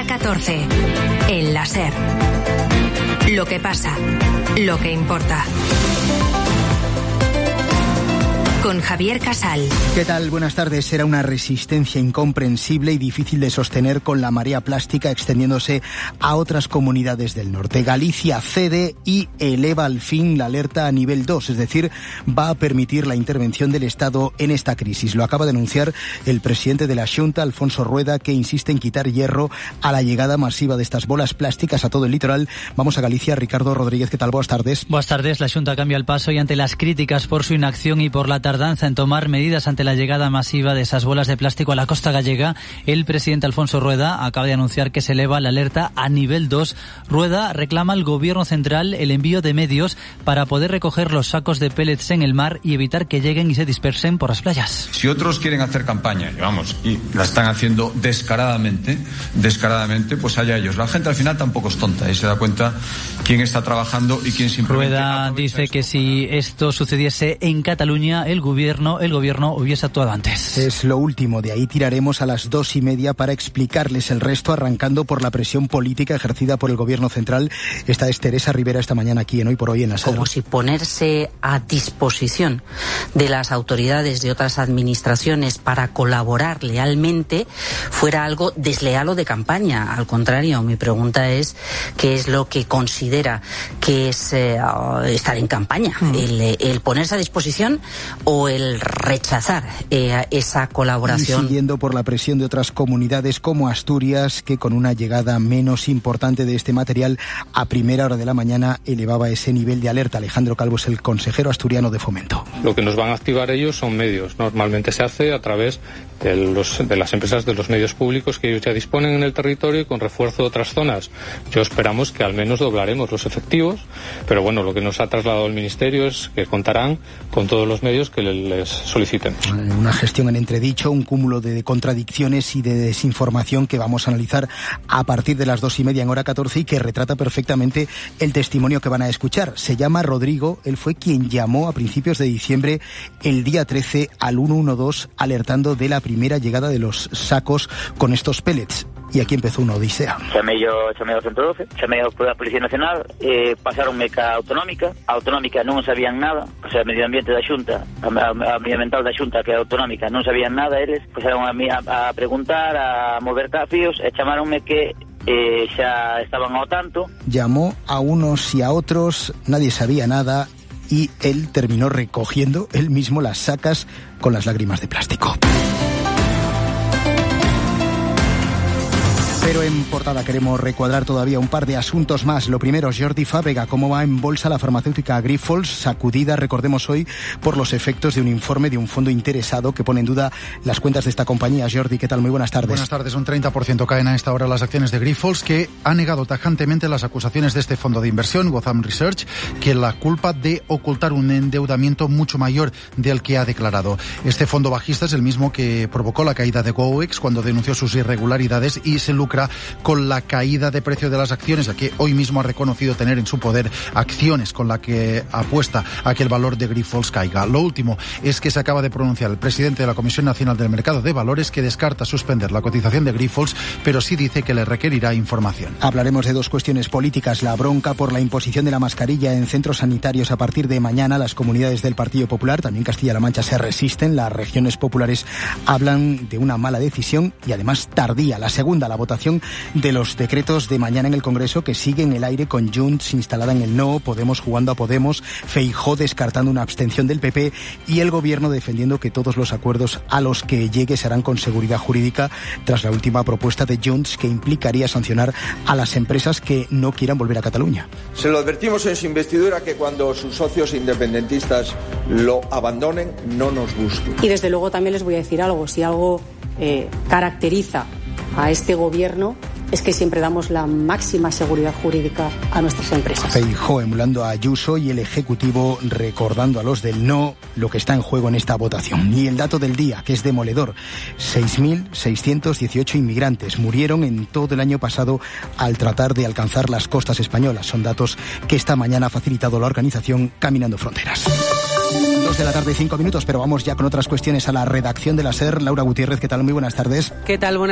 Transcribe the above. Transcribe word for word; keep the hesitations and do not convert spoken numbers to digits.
día catorce, en la SER. Lo que pasa, lo que importa. Con Javier Casal. ¿Qué tal? Buenas tardes. Era una resistencia incomprensible y difícil de sostener con la marea plástica extendiéndose a otras comunidades del norte. Galicia cede y eleva al fin la alerta a nivel dos, es decir, va a permitir la intervención del Estado en esta crisis. Lo acaba de anunciar el presidente de la Xunta, Alfonso Rueda, que insiste en quitar hierro a la llegada masiva de estas bolas plásticas a todo el litoral. Vamos a Galicia. Ricardo Rodríguez, ¿qué tal? Buenas tardes. Buenas tardes. La Xunta cambia el paso y ante las críticas por su inacción y por la tardanza en tomar medidas ante la llegada masiva de esas bolas de plástico a la costa gallega, el presidente Alfonso Rueda acaba de anunciar que se eleva la alerta a nivel dos. Rueda reclama al gobierno central el envío de medios para poder recoger los sacos de pellets en el mar y evitar que lleguen y se dispersen por las playas. Si otros quieren hacer campaña, vamos, y la están haciendo descaradamente, descaradamente, pues allá ellos. La gente al final tampoco es tonta y se da cuenta quién está trabajando y quién simplemente... Rueda dice que si esto sucediese en Cataluña, el gobierno el gobierno hubiese actuado antes. Es lo último. De ahí tiraremos a las dos y media para explicarles el resto, arrancando por la presión política ejercida por el gobierno central. Esta es Teresa Rivera esta mañana aquí en Hoy por Hoy en la SER. Como si ponerse a disposición de las autoridades de otras administraciones para colaborar lealmente fuera algo desleal o de campaña. Al contrario, mi pregunta es ¿qué es lo que considera que es eh, estar en campaña? Mm. El, el ponerse a disposición o el rechazar eh, esa colaboración. Y siguiendo por la presión de otras comunidades como Asturias, que con una llegada menos importante de este material a primera hora de la mañana elevaba ese nivel de alerta. Alejandro Calvo es el consejero asturiano de Fomento. Lo que nos van a activar ellos son medios. Normalmente se hace a través de, los, de las empresas de los medios públicos que ellos ya disponen en el territorio y con refuerzo de otras zonas. Yo esperamos que al menos doblaremos los efectivos, pero bueno, lo que nos ha trasladado el Ministerio es que contarán con todos los medios que les soliciten. Una gestión en entredicho, un cúmulo de contradicciones y de desinformación que vamos a analizar a partir de las dos y media en hora catorce y que retrata perfectamente el testimonio que van a escuchar. Se llama Rodrigo, él fue quien llamó a principios de diciembre, el día trece, al ciento doce alertando de la primera llegada de los sacos con estos pellets. Y aquí empezó una odisea. Chamei yo, chamei ao ciento doce, chamei a Policía Nacional, eh, pasaronme ca Autonómica, a Autonómica non sabían nada, o sea, Medio Ambiente da Xunta, a, a, a Ambiental da Xunta, que é Autonómica, non sabían nada eles, pasaron a, a, a preguntar, a mover cafíos, e chamaronme que eh, xa estaban ao tanto. Llamó a unos y a otros, nadie sabía nada, y él terminó recogiendo él mismo las sacas con las lágrimas de plástico. Pero en portada queremos recuadrar todavía un par de asuntos más. Lo primero, Jordi Fábrega, cómo va en bolsa la farmacéutica Grifols, sacudida, recordemos hoy, por los efectos de un informe de un fondo interesado que pone en duda las cuentas de esta compañía. Jordi, ¿qué tal? Muy buenas tardes. Buenas tardes. Un treinta por ciento caen a esta hora las acciones de Grifols, que ha negado tajantemente las acusaciones de este fondo de inversión, Gotham Research, que la culpa de ocultar un endeudamiento mucho mayor del que ha declarado. Este fondo bajista es el mismo que provocó la caída de Goex cuando denunció sus irregularidades y se lucra con la caída de precio de las acciones, a que hoy mismo ha reconocido tener en su poder acciones con la que apuesta a que el valor de Grifols caiga. Lo último es que se acaba de pronunciar el presidente de la Comisión Nacional del Mercado de Valores, que descarta suspender la cotización de Grifols, pero sí dice que le requerirá información. Hablaremos de dos cuestiones políticas: la bronca por la imposición de la mascarilla en centros sanitarios a partir de mañana. Las comunidades del Partido Popular, también Castilla-La Mancha, se resisten. Las regiones populares hablan de una mala decisión y además tardía. La segunda, la votación de los decretos de mañana en el Congreso, que sigue en el aire, con Junts instalada en el no, Podemos jugando a Podemos, Feijóo descartando una abstención del P P y el Gobierno defendiendo que todos los acuerdos a los que llegue se harán con seguridad jurídica, tras la última propuesta de Junts que implicaría sancionar a las empresas que no quieran volver a Cataluña. Se lo advertimos en su investidura que cuando sus socios independentistas lo abandonen, no nos busquen. Y desde luego también les voy a decir algo, si algo eh, caracteriza a este gobierno es que siempre damos la máxima seguridad jurídica a nuestras empresas. Feijóo emulando a Ayuso y el Ejecutivo recordando a los del no lo que está en juego en esta votación. Y el dato del día, que es demoledor: seis mil seiscientos dieciocho inmigrantes murieron en todo el año pasado al tratar de alcanzar las costas españolas. Son datos que esta mañana ha facilitado la organización Caminando Fronteras. Dos de la tarde, cinco minutos, pero vamos ya con otras cuestiones a la redacción de la SER. Laura Gutiérrez, ¿qué tal? Muy buenas tardes. ¿Qué tal? Buenas